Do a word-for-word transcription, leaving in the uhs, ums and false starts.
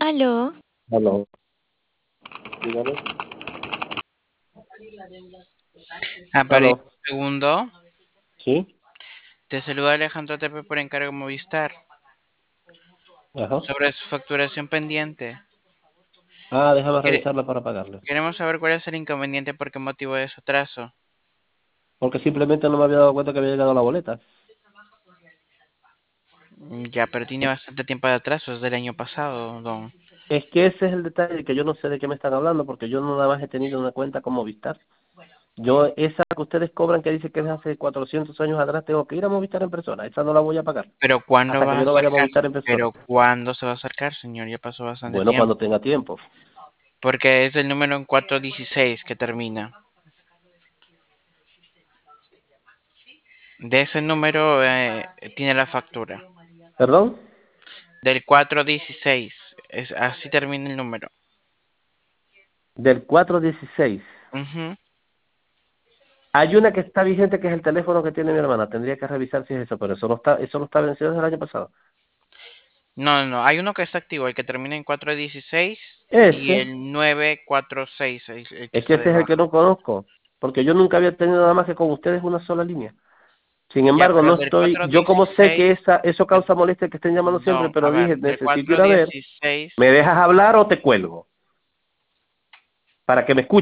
Aló, Aló, dígame. Aparece Aló, un segundo. ¿sí? Te saluda Alejandro Tepe por encargo Movistar. Ajá. Sobre su facturación pendiente. Ah, déjame Quere- revisarla para pagarle. Queremos saber cuál es el inconveniente, por qué motivo de su atraso. Porque simplemente no me había dado cuenta que había llegado la boleta. Mm, Ya, pero tiene bastante tiempo de atraso, es del año pasado, don. Es que ese es el detalle, que yo no sé de qué me están hablando, porque yo no nada más he tenido una cuenta con Movistar. Yo, esa que ustedes cobran, que dice que es de hace cuatrocientos años atrás, tengo que ir a Movistar en persona. Esa no la voy a pagar. Pero ¿cuándo Hasta que va a yo no vaya a acercar? Movistar en persona. Pero ¿cuándo se va a acercar, señor? Ya pasó bastante Bueno, cuando tiempo. tenga tiempo. Porque es el número en cuatro dieciséis que termina. De ese número eh, tiene la factura. ¿Perdón? Del cuatro dieciséis. Es, así termina el número. Del cuatro dieciséis. Ujú. Hay una que está vigente, que es el teléfono que tiene mi hermana. Tendría que revisar si es eso, pero eso no está, eso no está vencido desde el año pasado. No, no, no. Hay uno que está activo, el que termina en cuatro dieciséis y Ese. el nueve cuatro seis, el, el que Es que está ese es el que debajo. no conozco, porque yo nunca había tenido nada más que con ustedes una sola línea. Sin Ya, embargo, pero no del estoy, cuatro yo como sé que dieciséis, esa, eso del- causa molestia que estén llamando siempre, no, a pero ver, dije, del necesito ir cuatro a ver, dieciséis, ¿me dejas hablar o te cuelgo? Para que me escuchen.